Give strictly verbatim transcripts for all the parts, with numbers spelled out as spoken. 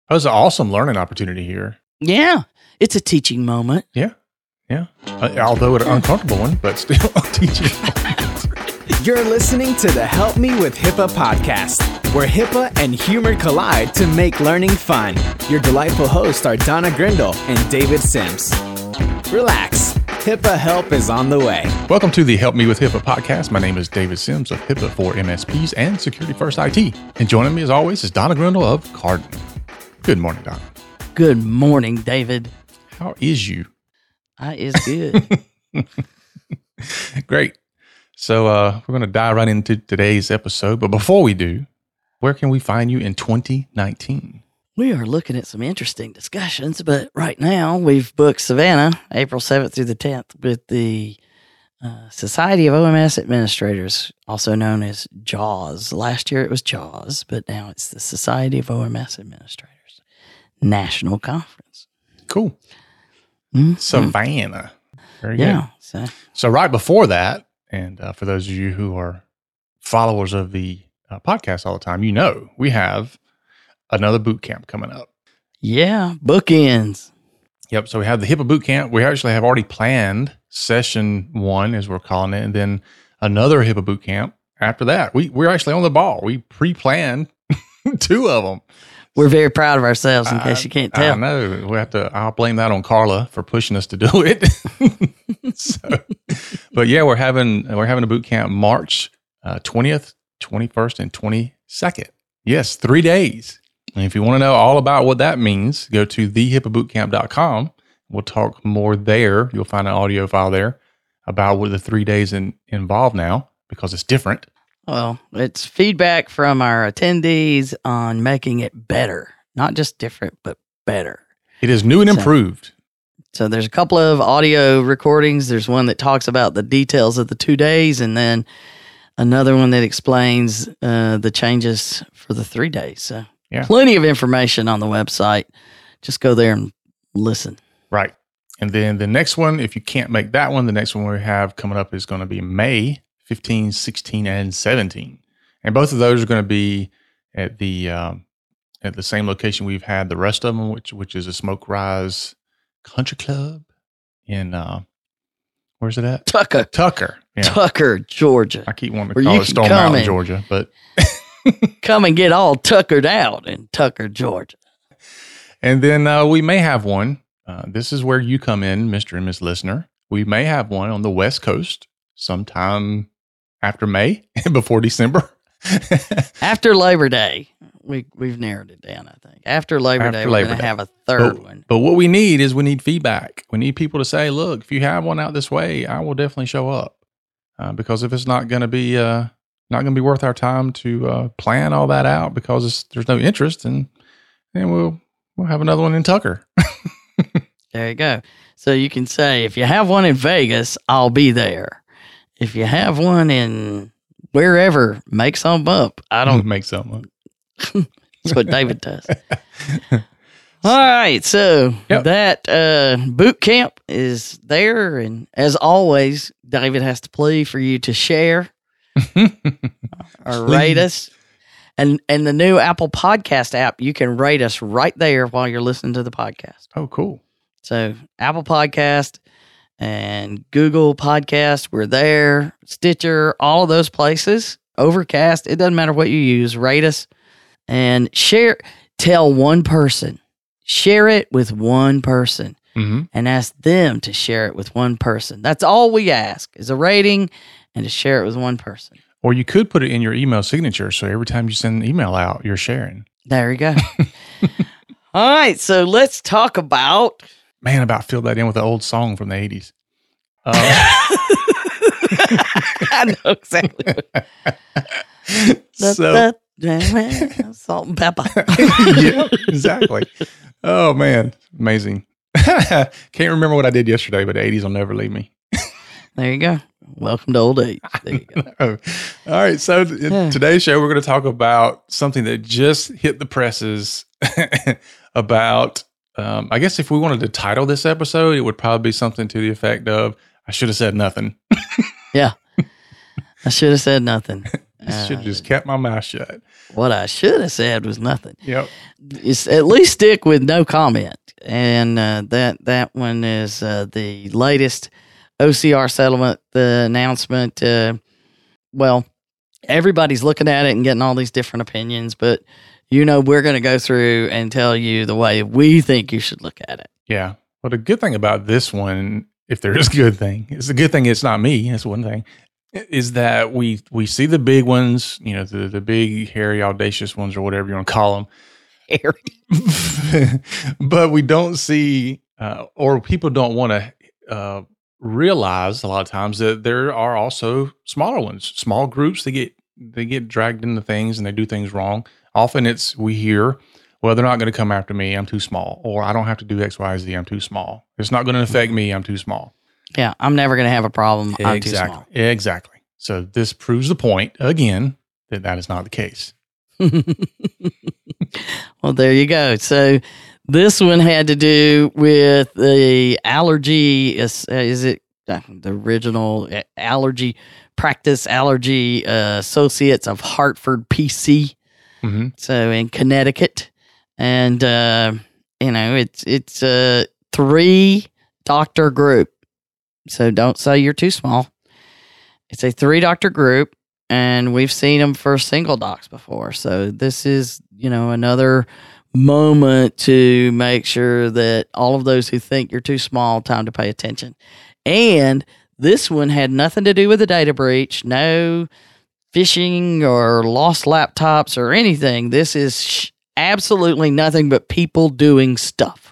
That was an awesome learning opportunity here. Yeah, it's a teaching moment. Yeah, yeah. Uh, although an uncomfortable one, but still a teaching moment. You're listening to the Help Me with HIPAA podcast, where HIPAA and humor collide to make learning fun. Your delightful hosts are Donna Grindle and David Sims. Relax. HIPAA help is on the way. Welcome to the Help Me with HIPAA podcast. My name is David Sims of HIPAA for M S Ps and Security First I T. And joining me as always is Donna Grindle of Cardin. Good morning, Donna. Good morning, David. How is you? I is good. Great. So uh, we're going to dive right into today's episode. But before we do, where can we find you in twenty nineteen? We are looking at some interesting discussions, but right now we've booked Savannah, April seventh through the tenth, with the uh, Society of O M S Administrators, also known as JAWS. Last year it was JAWS, but now it's the Society of O M S Administrators National Conference. Cool. Mm-hmm. Savannah. Very yeah, good. So. so right before that, and uh, for those of you who are followers of the uh, podcast all the time, you know we have another boot camp coming up. Yeah, bookends. Yep. So we have the HIPAA boot camp. We actually have already planned session one, as we're calling it, and then another HIPAA boot camp after that. We we're actually on the ball. We pre-planned two of them. We're very proud of ourselves, in case I, you can't tell. I know. We have to. I'll blame that on Carla for pushing us to do it. so, but yeah, we're having we're having a boot camp March uh, twentieth, twenty-first, and twenty-second. Yes, three days. And if you want to know all about what that means, go to the hipaa boot camp dot com. We'll talk more there. You'll find an audio file there about what the three days in, involved now, because it's different. Well, it's feedback from our attendees on making it better. Not just different, but better. It is new and so, improved. So there's a couple of audio recordings. There's one that talks about the details of the two days, and then another one that explains uh, the changes for the three days. So yeah. Plenty of information on the website. Just go there and listen. Right. And then the next one, if you can't make that one, the next one we have coming up is going to be May fifteenth, sixteenth, and seventeenth. And both of those are going to be at the um, at the same location we've had the rest of them, which which is a Smoke Rise Country Club in, uh, where's it at? Tucker. Tucker. Yeah. Tucker, Georgia. I keep wanting to Where call you it can Stone come Mountain, and- Georgia, but Come and get all tuckered out in Tucker, Georgia. and then uh, we may have one. Uh, this is where you come in, Mister and Miss Listener. We may have one on the West Coast sometime after May, before December. After Labor Day, we, we've narrowed it down, I think. After Labor After Day, Labor we're going to Day. have a third but, one. But what we need is we need feedback. We need people to say, look, if you have one out this way, I will definitely show up. Uh, because if it's not going to be uh, not going to be worth our time to uh, plan all that out because it's, there's no interest, and then we'll we'll have another one in Tucker. There you go. So you can say, if you have one in Vegas, I'll be there. If you have one in wherever, make some up. I don't make something up. That's what David does. All right. So Yep. that uh, boot camp is there. And as always, David has to plea for you to share or rate us. And and the new Apple Podcast app, you can rate us right there while you're listening to the podcast. Oh, cool. So Apple Podcast and Google Podcast, we're there. Stitcher, all of those places. Overcast, it doesn't matter what you use. Rate us and share. Tell one person. Share it with one person Mm-hmm. and ask them to share it with one person. That's all we ask is a rating and to share it with one person. Or you could put it in your email signature, so every time you send an email out, you're sharing. There you go. All right, so let's talk about... Man, about filled that in with an old song from the eighties. Uh, I know exactly. so, Salt and pepper. yeah, exactly. Oh, man. Amazing. Can't remember what I did yesterday, but the eighties will never leave me. There you go. Welcome to old age. There you go. All right. So in today's show, we're going to talk about something that just hit the presses about, um, I guess if we wanted to title this episode, it would probably be something to the effect of, I should have said nothing. Yeah. I should have said nothing. Should have just kept my mouth shut. What I should have said was nothing. Yep. It's at least stick with no comment. And uh, that that one is uh, the latest O C R settlement, the announcement. Uh, well, everybody's looking at it and getting all these different opinions, but you know we're going to go through and tell you the way we think you should look at it. Yeah. Well, the good thing about this one, if there is a good thing, it's a good thing it's not me. That's one thing. Is that we we see the big ones, you know, the, the big, hairy, audacious ones or whatever you want to call them. Hairy. But we don't see, uh, or people don't want to uh, realize a lot of times that there are also smaller ones, small groups that get, they get dragged into things and they do things wrong. Often it's, we hear, well, they're not going to come after me. I'm too small. Or I don't have to do X, Y, Z. I'm too small. It's not going to affect me. I'm too small. Yeah, I'm never going to have a problem. I'm Exactly. too small. Exactly. So this proves the point again that that is not the case. Well, there you go. So this one had to do with the allergy. Is, is it uh, the original allergy practice? Allergy uh, Associates of Hartford, P C. Mm-hmm. So in Connecticut, and uh, you know it's it's a three doctor group. So don't say you're too small. It's a three doctor group, and we've seen them for single docs before. So this is, you know, another moment to make sure that all of those who think you're too small, time to pay attention. And this one had nothing to do with a data breach, no phishing or lost laptops or anything. This is sh- absolutely nothing but people doing stuff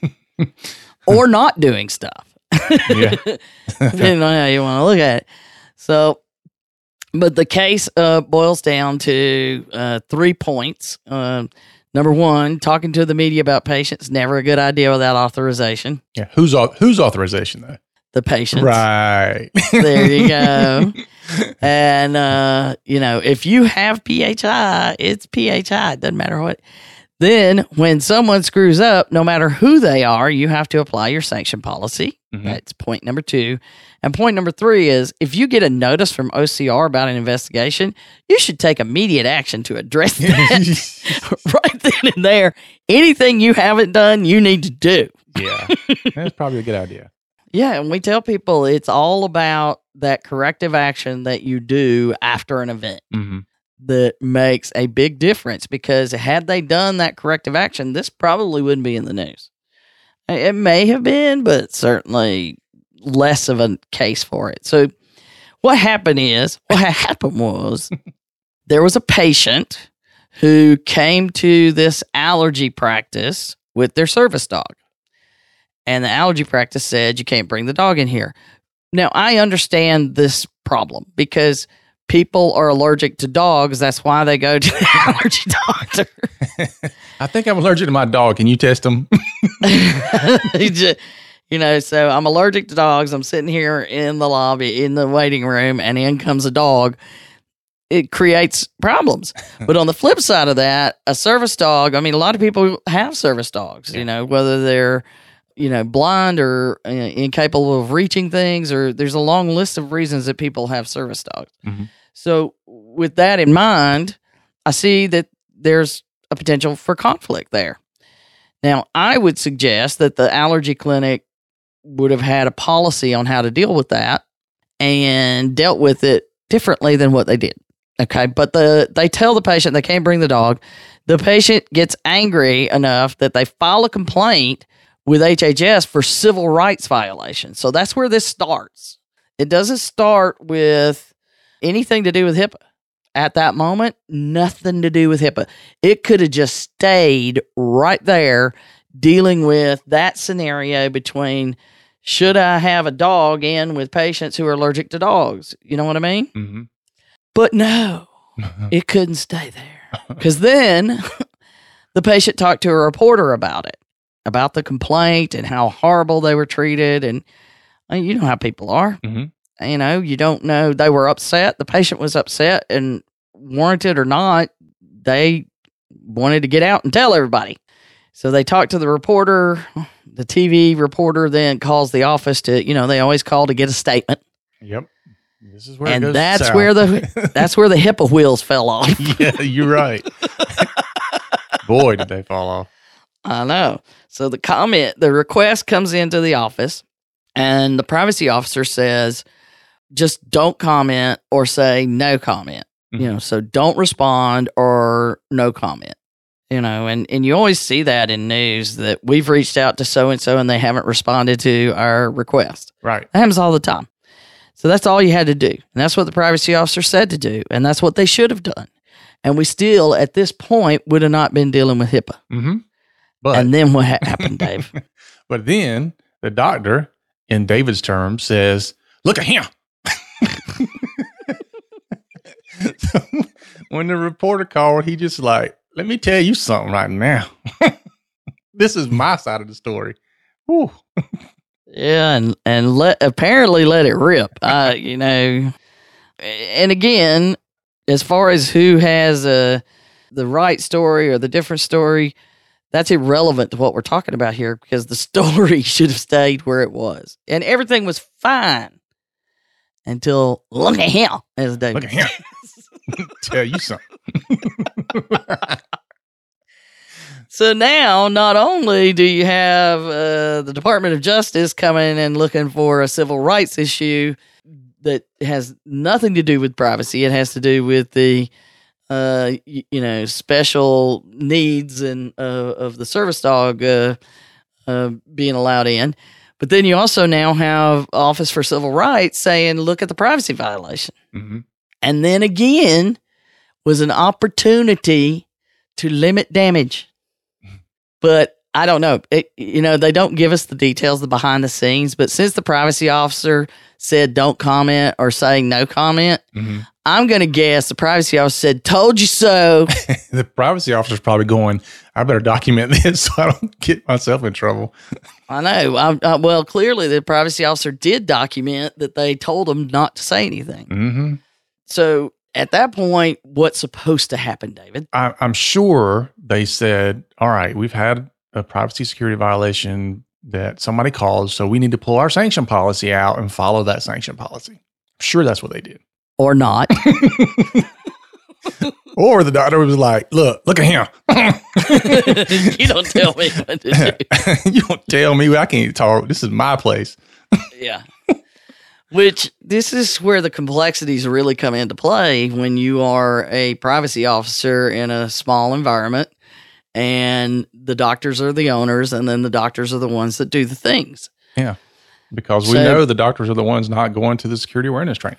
or not doing stuff. Yeah. Depending on how you want to look at it. So, but the case uh, boils down to uh, three points. Uh, number one, talking to the media about patients, never a good idea without authorization. Yeah. Who's au- whose authorization though? The patients. Right. There you go. And, uh, you know, if you have P H I, it's P H I. It doesn't matter what. Then when someone screws up, no matter who they are, you have to apply your sanction policy. Mm-hmm. That's point number two. And point number three is if you get a notice from O C R about an investigation, you should take immediate action to address that right then and there. Anything you haven't done, you need to do. Yeah. That's probably a good idea. Yeah. And we tell people it's all about that corrective action that you do after an event. Mm-hmm. That makes a big difference, because had they done that corrective action, this probably wouldn't be in the news. It may have been, but certainly less of a case for it. So what happened is, what happened was there was a patient who came to this allergy practice with their service dog. And the allergy practice said, you can't bring the dog in here. Now, I understand this problem because people are allergic to dogs. That's why they go to the allergy doctor. I think I'm allergic to my dog. Can you test them? You know, so I'm allergic to dogs. I'm sitting here in the lobby, in the waiting room, and in comes a dog. It creates problems. But on the flip side of that, a service dog, I mean, a lot of people have service dogs, yeah. you know, whether they're, you know, blind or uh, incapable of reaching things, or there's a long list of reasons that people have service dogs. Mm-hmm. So with that in mind, I see that there's a potential for conflict there. Now, I would suggest that the allergy clinic would have had a policy on how to deal with that and dealt with it differently than what they did. Okay, but the they tell the patient they can't bring the dog. The patient gets angry enough that they file a complaint with H H S for civil rights violations. So that's where this starts. It doesn't start with anything to do with HIPAA. At that moment, nothing to do with HIPAA. It could have just stayed right there dealing with that scenario between, should I have a dog in with patients who are allergic to dogs? You know what I mean? Mm-hmm. But no, it couldn't stay there. Because then the patient talked to a reporter about it, about the complaint and how horrible they were treated. And uh, you know how people are. Mm-hmm. You know, you don't know. They were upset. The patient was upset, and warranted or not, they wanted to get out and tell everybody. So they talked to the reporter. The T V reporter then calls the office to, you know, they always call to get a statement. Yep. This is where it And goes that's south. where the that's where the HIPAA wheels fell off. Yeah, you're right. Boy, did they fall off. I know. So the comment, the request comes into the office, and the privacy officer says, just don't comment or say no comment. Mm-hmm. You know, so don't respond or no comment. You know, and, and you always see that in news that we've reached out to so-and-so and they haven't responded to our request. Right. That happens all the time. So that's all you had to do. And that's what the privacy officer said to do. And that's what they should have done. And we still, at this point, would have not been dealing with HIPAA. Mm-hmm. But And then what ha- happened, Dave? but then the doctor, in David's terms, says, "Look at him." So when the reporter called, he just like, "Let me tell you something right now. This is my side of the story." Whew. Yeah, and and let apparently let it rip. Uh, you know, and again, as far as who has uh, the right story or the different story, that's irrelevant to what we're talking about here because the story should have stayed where it was, and everything was fine until look at him, as David. Look at him. Tell you something. So now, not only do you have uh, the Department of Justice coming and looking for a civil rights issue that has nothing to do with privacy, it has to do with the, uh, you, you know, special needs and uh, of the service dog uh, uh, being allowed in. But then you also now have Office for Civil Rights saying, look at the privacy violation. Mm-hmm. And then again was an opportunity to limit damage. But I don't know. It, you know, they don't give us the details, the behind the scenes. But since the privacy officer said don't comment or saying no comment, Mm-hmm. I'm going to guess the privacy officer said, told you so. The privacy officer's probably going, "I better document this so I don't get myself in trouble." I know. I, I, well, clearly the privacy officer did document that they told him not to say anything. Mm-hmm. So at that point, what's supposed to happen, David? I, I'm sure they said, "All right, we've had a privacy security violation that somebody caused, so we need to pull our sanction policy out and follow that sanction policy." I'm sure that's what they did. Or not. Or the doctor was like, "Look, look at him." You don't tell me what to do. You don't tell me. I can't talk. This is my place. Yeah. Which this is where the complexities really come into play when you are a privacy officer in a small environment and the doctors are the owners and then the doctors are the ones that do the things. Yeah. Because we So- know the doctors are the ones not going to the security awareness training.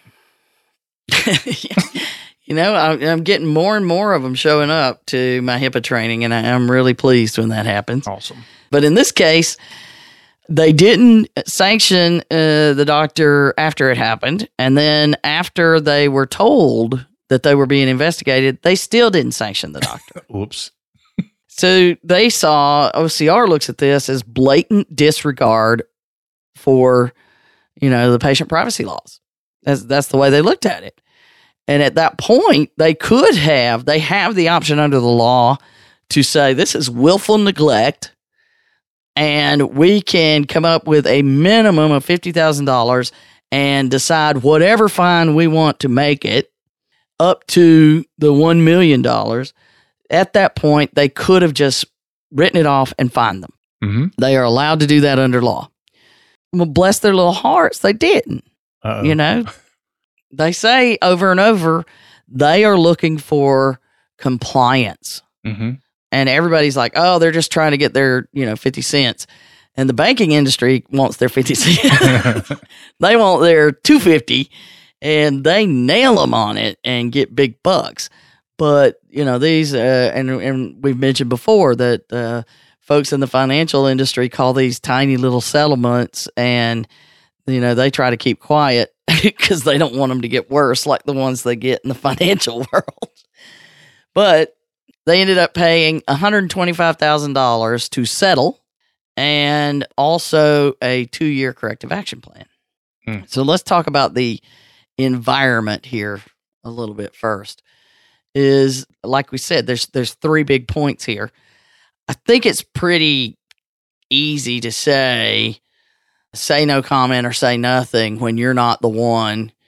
You know, I, I'm getting more and more of them showing up to my HIPAA training, and I, I'm really pleased when that happens. Awesome. But in this case, they didn't sanction uh, the doctor after it happened. And then after they were told that they were being investigated, they still didn't sanction the doctor. Oops. So they saw, O C R looks at this as blatant disregard for, you know, the patient privacy laws. That's, that's the way they looked at it. And at that point, they could have, they have the option under the law to say this is willful neglect, and we can come up with a minimum of fifty thousand dollars and decide whatever fine we want to make it up to the one million dollars. At that point, they could have just written it off and fined them. Mm-hmm. They are allowed to do that under law. Well, bless their little hearts, they didn't. Uh-oh. You know, they say over and over, they are looking for compliance. Mm-hmm. And everybody's like, oh, they're just trying to get their, you know, fifty cents. And the banking industry wants their fifty cents. They want their two hundred fifty and they nail them on it and get big bucks. But, you know, these, uh, and, and we've mentioned before that uh, folks in the financial industry call these tiny little settlements, and, you know, they try to keep quiet because they don't want them to get worse like the ones they get in the financial world. But they ended up paying one hundred twenty-five thousand dollars to settle, and also a two-year corrective action plan. Hmm. So let's talk about the environment here a little bit first. Is, like we said, there's there's three big points here. I think it's pretty easy to say, say no comment or say nothing when you're not the one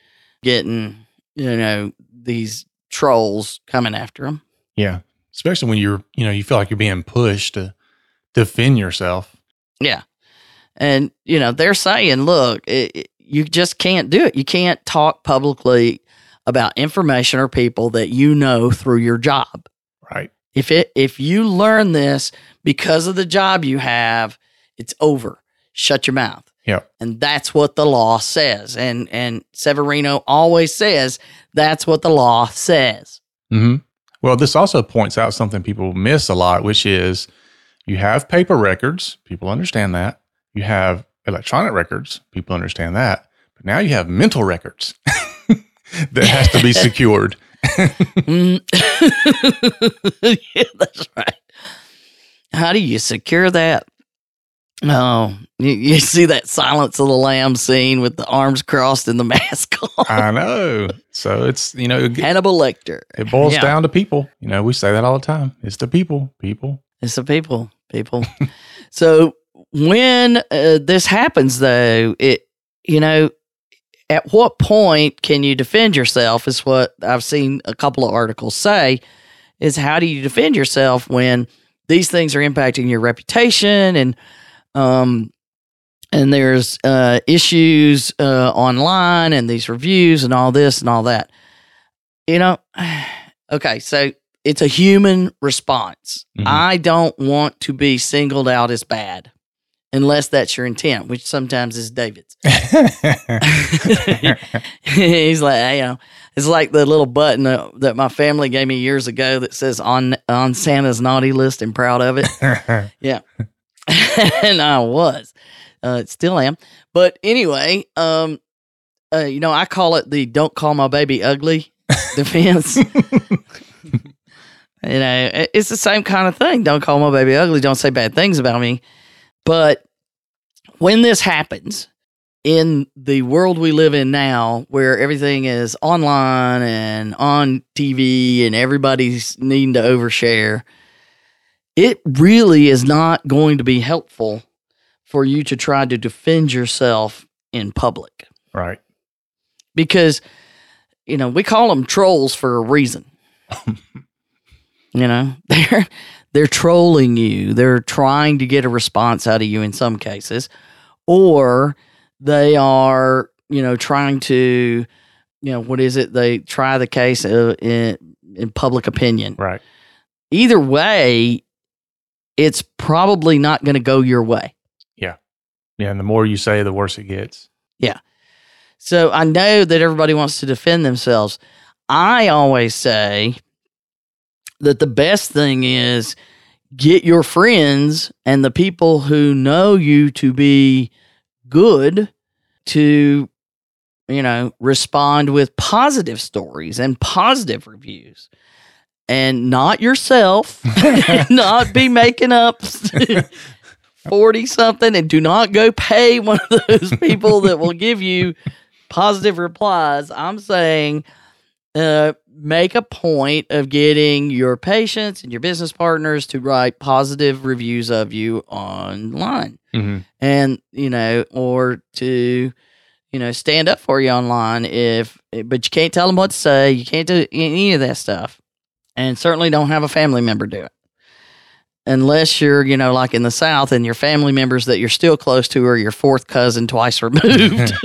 getting, you know, these trolls coming after them. Yeah. Especially when you're, you know, you feel like you're being pushed to defend yourself. Yeah. And, you know, they're saying, look, it, it, you just can't do it. You can't talk publicly about information or people that you know through your job. Right. If it if you learn this because of the job you have, it's over. Shut your mouth. Yeah. And that's what the law says. And and Severino always says that's what the law says. Mm-hmm. Well, this also points out something people miss a lot, which is you have paper records. People understand that. You have electronic records. People understand that. But now you have mental records that has to be secured. Yeah, that's right. How do you secure that? Oh, you, you see that Silence of the Lambs scene with the arms crossed and the mask on. I know. So it's, you know, it, Hannibal Lecter. it boils Yeah. down to people. You know, we say that all the time. It's the people, people. It's the people, people. So when uh, this happens, though, it, you know, at what point can you defend yourself is what I've seen a couple of articles say, is how do you defend yourself when these things are impacting your reputation and, um, and there's uh, issues uh, online and these reviews and all this and all that. You know, okay, so it's a human response. Mhm. I don't want to be singled out as bad unless that's your intent, which sometimes is David's. He's like, hey, you know, it's like the little button that, that my family gave me years ago that says on on Santa's naughty list and proud of it. Yeah. And I was. Uh, still am. But anyway, um, uh, you know, I call it the don't call my baby ugly defense. You know, it- it's the same kind of thing. Don't call my baby ugly. Don't say bad things about me. But when this happens in the world we live in now, where everything is online and on T V and everybody's needing to overshare, it really is not going to be helpful for you to try to defend yourself in public. Right. Because, you know, we call them trolls for a reason. You know, they're they're trolling you. They're trying to get a response out of you in some cases, or they are, you know, trying to, you know, what is it? They try the case uh, in in public opinion. Right. Either way, it's probably not going to go your way. Yeah. And the more you say, the worse it gets. So I know that everybody wants to defend themselves. I always say that the best thing is get your friends and the people who know you to be good to, you know, respond with positive stories and positive reviews, and not yourself, not be making up forty something, and do not go pay one of those people that will give you positive replies. I'm saying, uh, make a point of getting your patients and your business partners to write positive reviews of you online. Mm-hmm. And, you know, or to, you know, stand up for you online if, but you can't tell them what to say. You can't do any of that stuff. And certainly don't have a family member do it. Unless you're, you know, like in the South and your family members that you're still close to are your fourth cousin twice removed.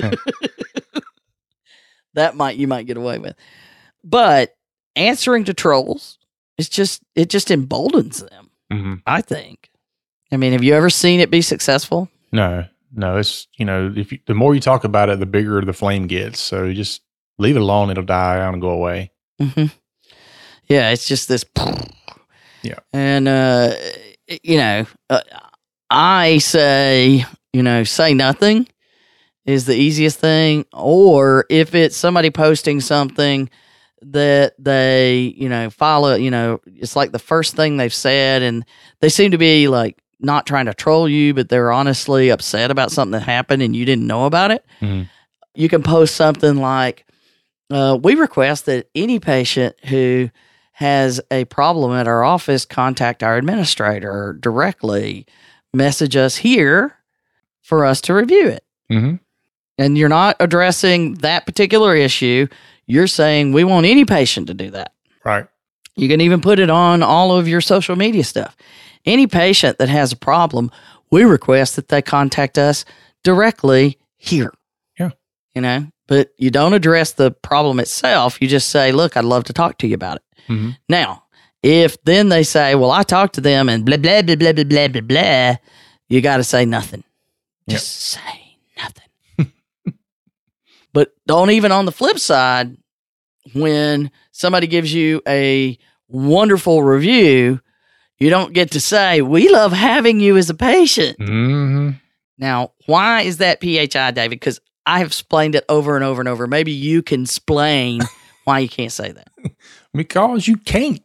That might, you might get away with. But answering to trolls, it's just, it just emboldens them, Mm-hmm. I think. I mean, have you ever seen it be successful? No, no, it's, you know, if you, the more you talk about it, the bigger the flame gets. So you just leave it alone. It'll die out and go away. Mm-hmm. Yeah, it's just this. Yeah. And, uh, you know, uh, I say, you know, say nothing is the easiest thing. Or if it's somebody posting something that they, you know, follow, you know, it's like the first thing they've said, and they seem to be like not trying to troll you, but they're honestly upset about something that happened and you didn't know about it. Mm-hmm. You can post something like, uh, we request that any patient who has a problem at our office contact our administrator directly, message us here for us to review it. Mm-hmm. And you're not addressing that particular issue. You're saying we want any patient to do that. Right. You can even put it on all of your social media stuff. Any patient that has a problem, we request that they contact us directly here. Yeah. You know, but you don't address the problem itself. You just say, look, I'd love to talk to you about it. Mm-hmm. Now, if then they say, well, I talked to them and blah, blah, blah, blah, blah, blah, blah, blah, you got to say nothing. Just yep. say nothing. But don't even on the flip side, when somebody gives you a wonderful review, you don't get to say, we love having you as a patient. Mm-hmm. Now, why is that P H I, David? Because I have explained it over and over and over. Maybe you can explain why you can't say that. Because you can't.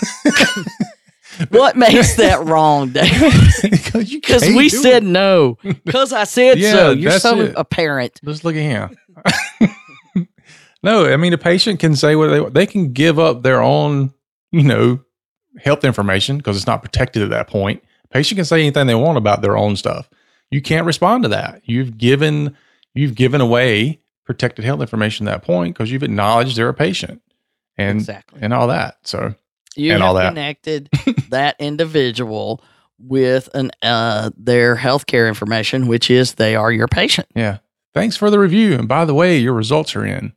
What makes that wrong, David? Because you Because we said it. No. Because I said yeah, so. You're so it. apparent. Just look at him. No, I mean, a patient can say what they want. They can give up their own, you know, health information because it's not protected at that point. A patient can say anything they want about their own stuff. You can't respond to that. You've given you've given away protected health information at that point because you've acknowledged they're a patient and exactly. and all that. So you and have all that. connected that individual with an uh, their healthcare information, which is they are your patient. Yeah. Thanks for the review. And by the way, your results are in.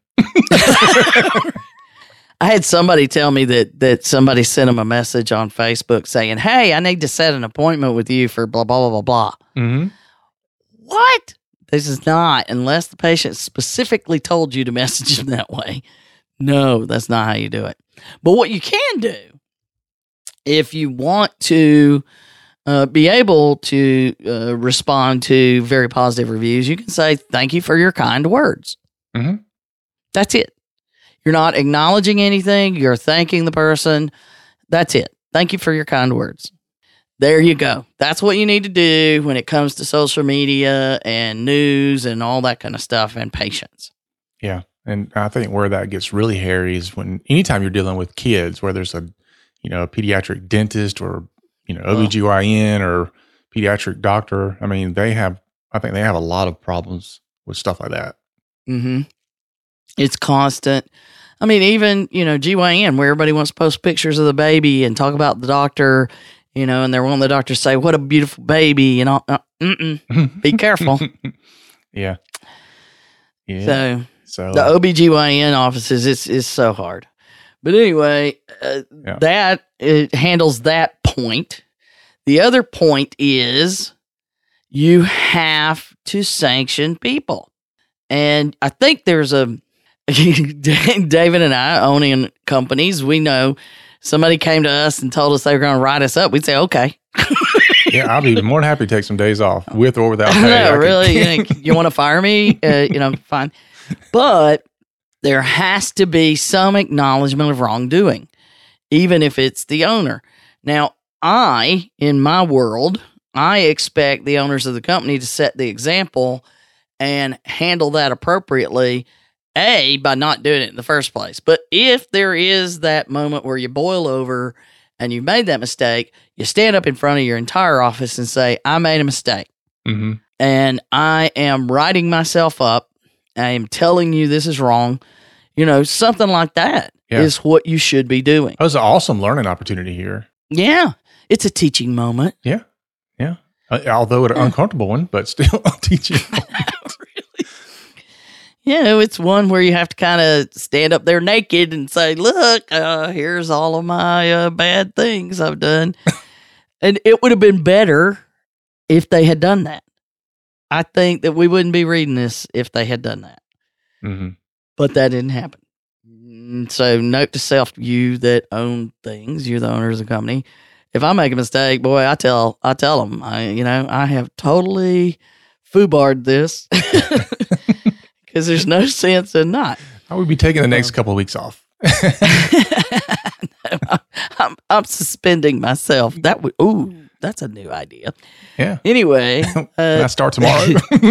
I had somebody tell me that that somebody sent them a message on Facebook saying, hey, I need to set an appointment with you for blah, blah, blah, blah, blah. Mm-hmm. What? This is not, unless the patient specifically told you to message them that way. No, that's not how you do it. But what you can do, if you want to uh, be able to uh, respond to very positive reviews, you can say, thank you for your kind words. Mm-hmm. That's it. You're not acknowledging anything. You're thanking the person. That's it. Thank you for your kind words. There you go. That's what you need to do when it comes to social media and news and all that kind of stuff and patience. Yeah. And I think where that gets really hairy is when anytime you're dealing with kids, where there's a, you know, a pediatric dentist or, you know, O B G Y N or pediatric doctor. I mean, they have, I think they have a lot of problems with stuff like that. Mm-hmm. It's constant. I mean, even, you know, G Y N, where everybody wants to post pictures of the baby and talk about the doctor, you know, and they're wanting the doctor to say, what a beautiful baby, and all. Uh, mm-mm. Be careful. Yeah. Yeah. So, so the O B G Y N offices, it's, it's so hard. But anyway, uh, yeah. that it handles that point. The other point is you have to sanction people. And I think there's a, David and I owning companies, we know somebody came to us and told us they were going to write us up. We'd say, okay. Yeah, I'll be more than happy to take some days off with or without pay. No, really? You, you want to fire me? Uh, you know, fine. But there has to be some acknowledgement of wrongdoing, even if it's the owner. Now, I, in my world, I expect the owners of the company to set the example and handle that appropriately, A, by not doing it in the first place. But if there is that moment where you boil over and you've made that mistake, you stand up in front of your entire office and say, I made a mistake. Mm-hmm. And I am writing myself up. I am telling you this is wrong. You know, something like that yeah. is what you should be doing. That was an awesome learning opportunity here. Yeah. It's a teaching moment. Yeah. Yeah. Uh, although an yeah. uncomfortable one, but still a teaching moment. Really? You know, it's one where you have to kind of stand up there naked and say, look, uh, here's all of my uh, bad things I've done. And it would have been better if they had done that. I think that we wouldn't be reading this if they had done that. Mm-hmm. But that didn't happen. So note to self, you that own things, you're the owners of the company. If I make a mistake, boy, I tell I tell them, I, you know, I have totally foobarred this because there's no sense in not. I would be taking the next couple of weeks off. no, I'm, I'm suspending myself. That would, ooh, that's a new idea. Yeah. Anyway. Uh, Can I start tomorrow?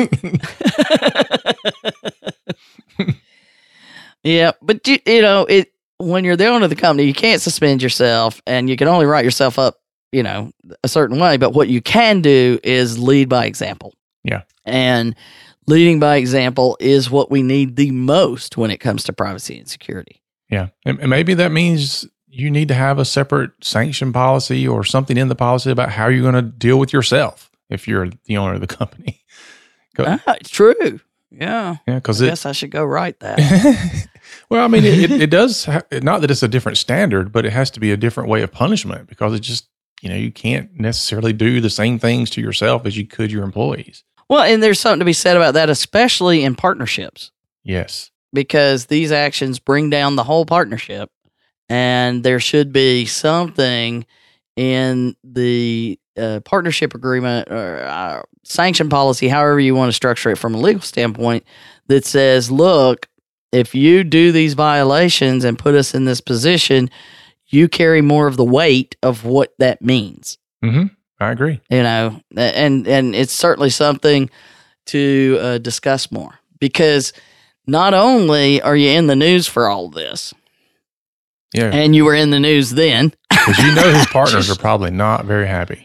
Yeah, but you, you know, it when you're the owner of the company, you can't suspend yourself, and you can only write yourself up, you know, a certain way. But what you can do is lead by example. Yeah, and leading by example is what we need the most when it comes to privacy and security. Yeah. And and maybe that means you need to have a separate sanction policy or something in the policy about how you're going to deal with yourself if you're the owner of the company. Go, Ah, true. Yeah. yeah, because I it. guess I should go write that. Well, I mean, it, it, it does. Ha- not that it's a different standard, but it has to be a different way of punishment because it just, you know, you can't necessarily do the same things to yourself as you could your employees. Well, and there's something to be said about that, especially in partnerships, Yes. because these actions bring down the whole partnership, and there should be something in the uh, partnership agreement or uh, sanction policy, however you want to structure it from a legal standpoint, that says, look, if you do these violations and put us in this position, you carry more of the weight of what that means. Mm-hmm. I agree. You know, and and it's certainly something to uh, discuss more, because not only are you in the news for all this, Yeah. and you were in the news then, Because you know his partners are probably not very happy.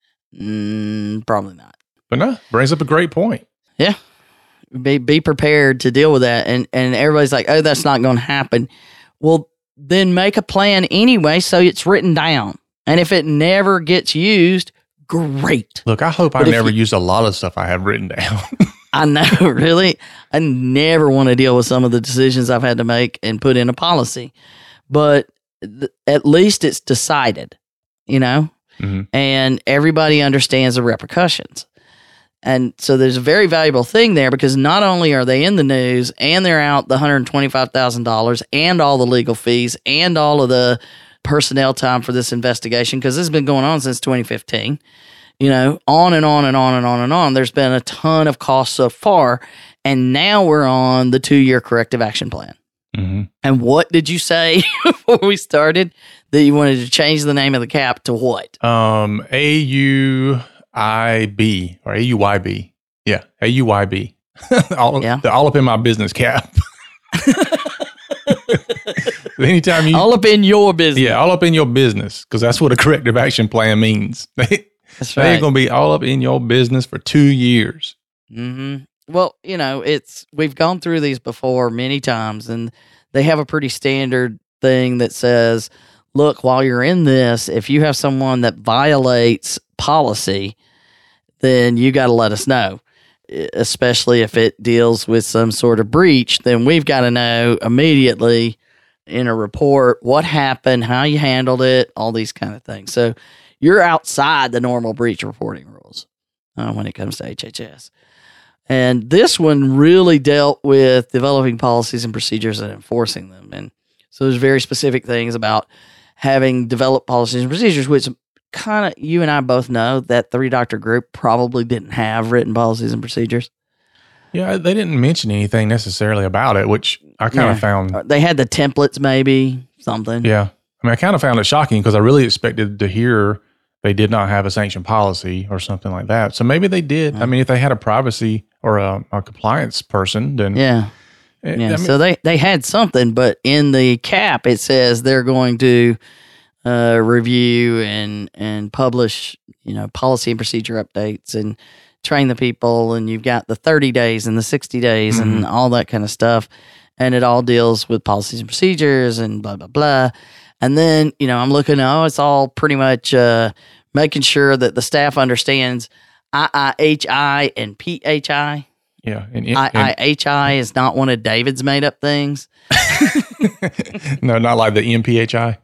mm, probably not. But no, brings up a great point. Yeah. Be be prepared to deal with that. And and everybody's like, oh, that's not going to happen. Well, then make a plan anyway so it's written down. And if it never gets used, great. Look, I hope I But if never you- use a lot of stuff I have written down. I know, really. I never want to deal with some of the decisions I've had to make and put in a policy. But th- at least it's decided, you know, Mhm. and everybody understands the repercussions. And so there's a very valuable thing there, because not only are they in the news and they're out the one hundred twenty-five thousand dollars and all the legal fees and all of the personnel time for this investigation, because this has been going on since twenty fifteen, you know, on and on and on and on and on. There's been a ton of costs so far. And now we're on the two-year corrective action plan. Mhm. And what did you say before we started? That you wanted to change the name of the cap to what? Um, A U I B or A U Y B. Yeah, A U Y B. all, Yeah. the all up in my business cap. Anytime you, All up in your business. yeah, all up in your business, because that's what a corrective action plan means. They, That's they're right. going to be all up in your business for two years. Mm-hmm. Well, you know, it's we've gone through these before many times, and they have a pretty standard thing that says, look, while you're in this, if you have someone that violates policy, then you got to let us know, E- especially if it deals with some sort of breach. Then we've got to know immediately in a report what happened, how you handled it, all these kind of things. So you're outside the normal breach reporting rules uh, when it comes to H H S. And this one really dealt with developing policies and procedures and enforcing them. And so there's very specific things about having developed policies and procedures, which kind of, you and I both know that three doctor group probably didn't have written policies and procedures. Yeah, they didn't mention anything necessarily about it, which I kind of Yeah. found. Uh, They had the templates, maybe something. Yeah. I mean, I kind of found it shocking because I really expected to hear they did not have a sanction policy or something like that. So maybe they did. I mean, if they had a privacy or a, a compliance person, then Yeah. eh, Yeah. I mean, so they, they had something, but in the cap, it says they're going to uh, review and, and publish, you know, policy and procedure updates and train the people. And you've got the thirty days and the sixty days and all that kind of stuff. And it all deals with policies and procedures and blah, blah, blah. And then, you know, I'm looking, oh, it's all pretty much uh, making sure that the staff understands I I H I and P H I. yeah. And, and- I I H I is not one of David's made up things. no, not like the M P H I.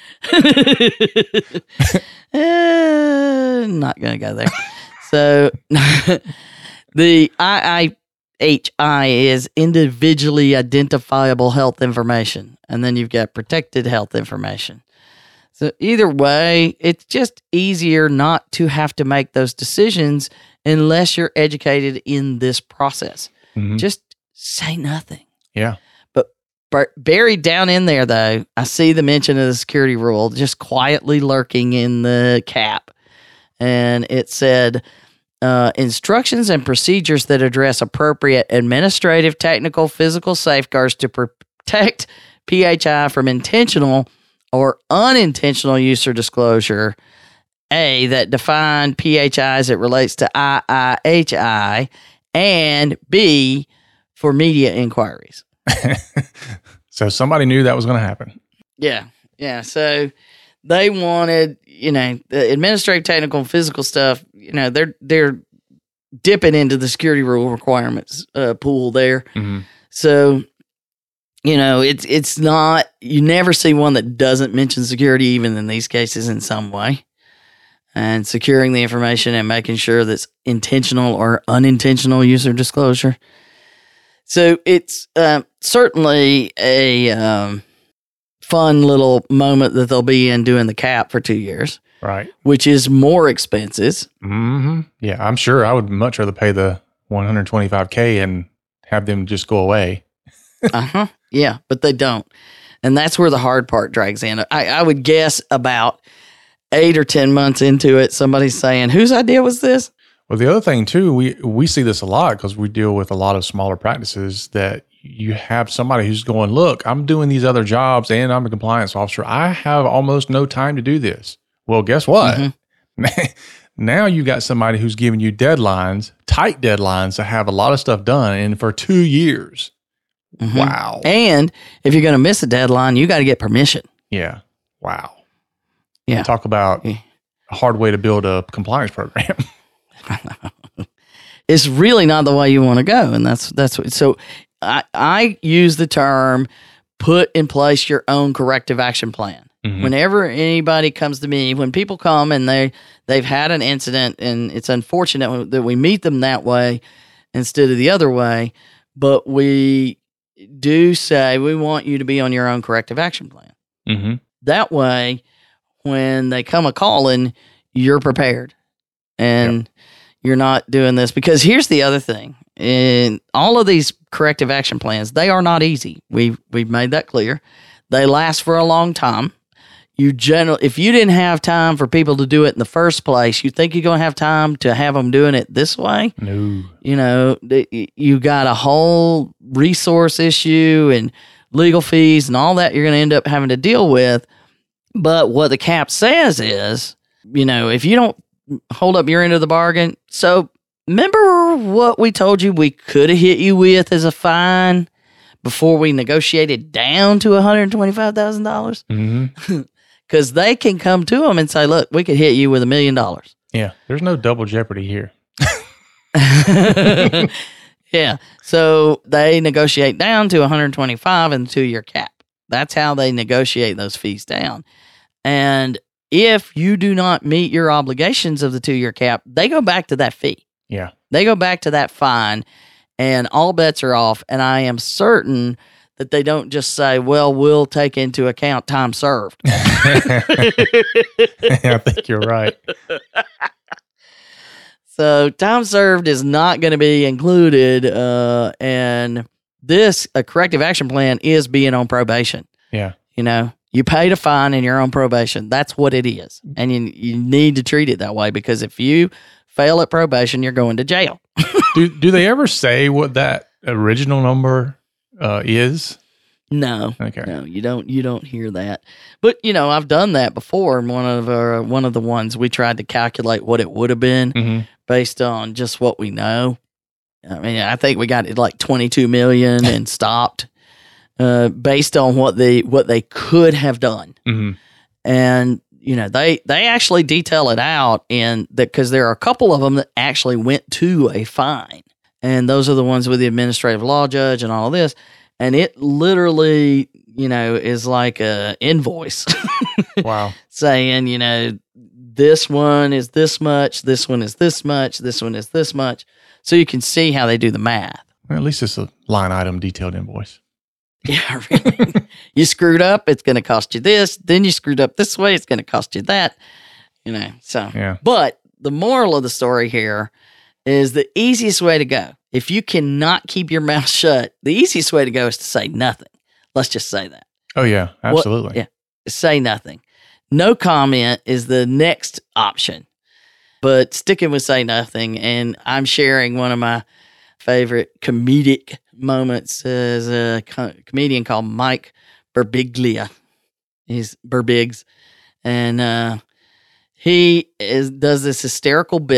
Eh, not going to go there. So the I I H I is individually identifiable health information. And then you've got protected health information. So either way, it's just easier not to have to make those decisions unless you're educated in this process. Mhm. Just say nothing. Yeah. But buried down in there, though, I see the mention of the security rule just quietly lurking in the cap. And it said, uh, instructions and procedures that address appropriate administrative, technical, physical safeguards to protect P H I from intentional or unintentional use or disclosure. A, that define P H I as it relates to I I H I, and B, for media inquiries. So somebody knew that was going to happen. Yeah. Yeah. So they wanted, you know, the administrative, technical, and physical stuff, you know, they're, they're dipping into the security rule requirements uh, pool there. Mm-hmm. So, you know, it's, it's not, you never see one that doesn't mention security, even in these cases in some way. And securing the information and making sure that's intentional or unintentional user disclosure. So it's uh, certainly a um, fun little moment that they'll be in doing the cap for two years. Right. Which is more expenses. Mm-hmm. Yeah, I'm sure I would much rather pay the one hundred twenty-five K and have them just go away. uh-huh. Yeah, but they don't. And that's where the hard part drags in. I, I would guess about eight or ten months into it, somebody's saying, whose idea was this? Well, the other thing too, we, we see this a lot because we deal with a lot of smaller practices that you have somebody who's going, look, I'm doing these other jobs and I'm a compliance officer. I have almost no time to do this. Well, guess what? Mm-hmm. Now you got somebody who's giving you deadlines, tight deadlines to have a lot of stuff done and for two years. Mm-hmm. Wow. And if you're going to miss a deadline, you got to get permission. Yeah. Wow. Yeah. And talk about a hard way to build a compliance program. It's really not the way you want to go. And that's, that's what, so I, I use the term, put in place your own corrective action plan. Mm-hmm. Whenever anybody comes to me, when people come and they, they've had an incident, and it's unfortunate that we meet them that way instead of the other way, but we do say we want you to be on your own corrective action plan. Mm-hmm. That way, when they come a calling, you're prepared and yep. you're not doing this. Because here's the other thing. In all of these corrective action plans, they are not easy. We've, we've made that clear. They last for a long time. You general, if you didn't have time for people to do it in the first place, you think you're going to have time to have them doing it this way? No. You know, you got a whole resource issue and legal fees and all that you're going to end up having to deal with. But what the cap says is, you know, if you don't hold up your end of the bargain, so remember what we told you we could have hit you with as a fine before we negotiated down to one hundred twenty-five thousand dollars? Mm-hmm. Because they can come to them and say, look, we could hit you with a million dollars. Yeah, there's no double jeopardy here. Yeah, so they negotiate down to one hundred twenty-five and the two-year cap. That's how they negotiate those fees down. And if you do not meet your obligations of the two-year cap, they go back to that fee. Yeah. They go back to that fine, and all bets are off. And I am certain that they don't just say, well, we'll take into account time served. I think you're right. So time served is not going to be included. Uh, and this, a corrective action plan, is being on probation. Yeah. You know, you paid a fine and you're on probation. That's what it is. And you, you need to treat it that way, because if you fail at probation, you're going to jail. do do they ever say what that original number uh, is? No. Okay. No, you don't. You don't hear that. But you know, I've done that before. And one of our, one of the ones we tried to calculate what it would have been mm-hmm. based on just what we know. I mean, I think we got it like twenty-two million and stopped uh, based on what they what they could have done. Mm-hmm. And you know, they they actually detail it out in that, because there are a couple of them that actually went to a fine, and those are the ones with the administrative law judge and all of this. And it literally, you know, is like a invoice. Wow. Saying, you know, this one is this much, this one is this much, this one is this much. So you can see how they do the math. Well, at least it's a line item detailed invoice. Yeah, really. You screwed up, it's going to cost you this. Then you screwed up this way, it's going to cost you that. You know, so. Yeah. But the moral of the story here is the easiest way to go. If you cannot keep your mouth shut, the easiest way to go is to say nothing. Let's just say that. Oh, yeah, absolutely. What, yeah, say nothing. No comment is the next option, but sticking with say nothing. And I'm sharing one of my favorite comedic moments as a co- comedian called Mike Birbiglia. He's Birbigs. And uh, he is, does this hysterical bit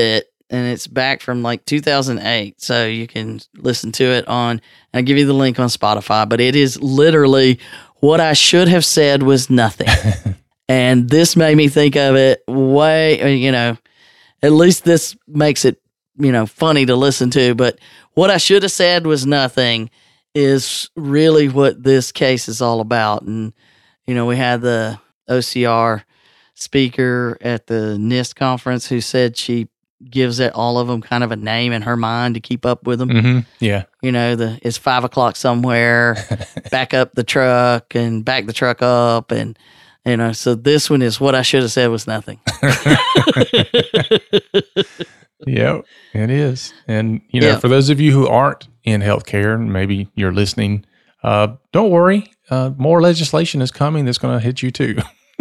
and it's back from like two thousand eight. So you can listen to it on, I'll give you the link on Spotify, but it is literally what I should have said was nothing. And this made me think of it way, you know, at least this makes it, you know, funny to listen to. But what I should have said was nothing is really what this case is all about. And, you know, we had the O C R speaker at the NIST conference who said she gives it all of them kind of a name in her mind to keep up with them. Mm-hmm. Yeah. You know, the it's five o'clock somewhere, back up the truck and back the truck up. And, you know, so this one is what I should have said was nothing. Yeah, it is. And, you know, Yeah. for those of you who aren't in healthcare, and maybe you're listening, uh, don't worry. Uh, more legislation is coming that's going to hit you too.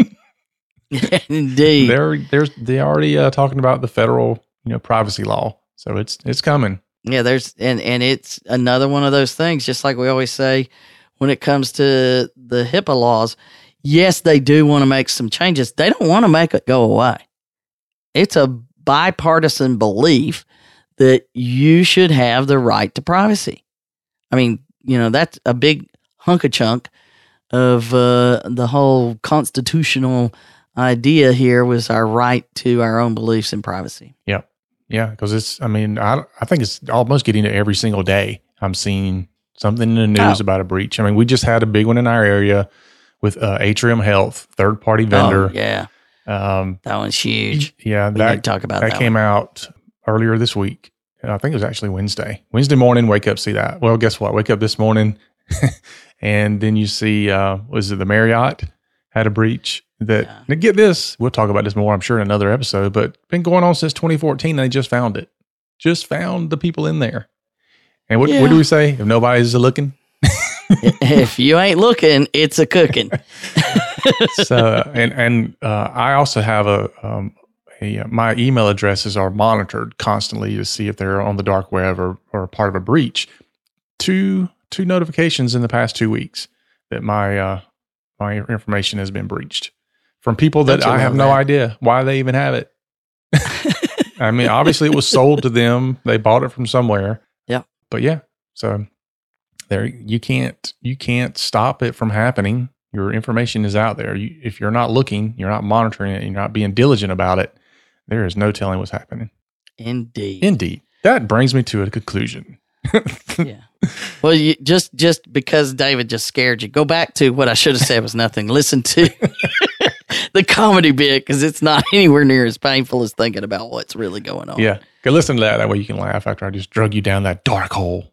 Indeed. They're they're they already uh, talking about the federal, you know, privacy law, so it's it's coming. Yeah, there's and and it's another one of those things. Just like we always say, when it comes to the HIPAA laws, yes, they do want to make some changes. They don't want to make it go away. It's a bipartisan belief that you should have the right to privacy. I mean, you know, that's a big hunk of chunk of uh, the whole constitutional idea here was our right to our own beliefs and privacy. Yeah, yeah, because it's. I mean, I I think it's almost getting to every single day. I'm seeing something in the news Oh. about a breach. I mean, we just had a big one in our area with uh, Atrium Health, third party vendor. Oh, yeah, Um, that one's huge. yeah, We need that to talk about that that came one. out earlier this week. I think it was actually Wednesday. Wednesday morning, wake up, see that. Well, guess what? Wake up this morning, and then you see, uh, was it the Marriott had a breach that, Yeah. now get this, we'll talk about this more, I'm sure, in another episode, but been going on since twenty fourteen. And they just found it. Just found the people in there. And what, Yeah. what do we say? If nobody's looking? If you ain't looking, it's a cooking. So, and, and, uh, I also have a, um, a, uh, my email addresses are monitored constantly to see if they're on the dark web or, or part of a breach. Two, two notifications in the past two weeks that my, uh, my information has been breached from people that Don't you I have love no that? idea why they even have it. I mean, obviously it was sold to them. They bought it from somewhere. Yeah. But yeah, so there, you can't, you can't stop it from happening. Your information is out there. You, if you're not looking, you're not monitoring it, you're not being diligent about it, there is no telling what's happening. Indeed. Indeed. That brings me to a conclusion. Yeah. Well, you, just just because David just scared you, go back to what I should have said was nothing. Listen to the comedy bit because it's not anywhere near as painful as thinking about what's really going on. Yeah. Go listen to that. That way you can laugh after I just drug you down that dark hole.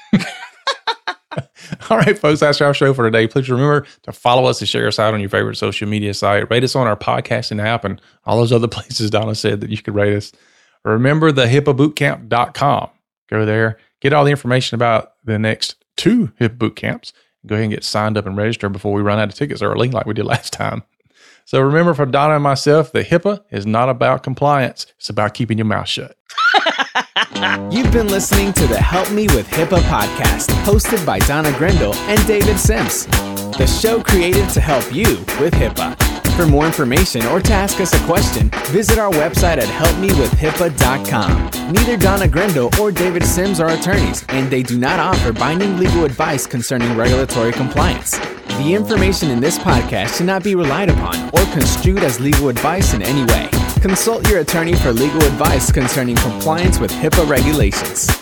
All right, folks, that's our show for today. Please remember to follow us and share us out on your favorite social media site. Rate us on our podcasting app and all those other places Donna said that you could rate us. Remember the hipaa bootcamp dot com. Go there, get all the information about the next two HIPAA boot camps. Go ahead and get signed up and register before we run out of tickets early like we did last time. So remember, for Donna and myself, the HIPAA is not about compliance. It's about keeping your mouth shut. You've been listening to the Help Me with HIPAA podcast, hosted by Donna Grindle and David Sims. The show created to help you with HIPAA. For more information or to ask us a question, visit our website at help me with hipaa dot com. Neither Donna Grindle or David Sims are attorneys, and they do not offer binding legal advice concerning regulatory compliance. The information in this podcast should not be relied upon or construed as legal advice in any way. Consult your attorney for legal advice concerning compliance with HIPAA regulations.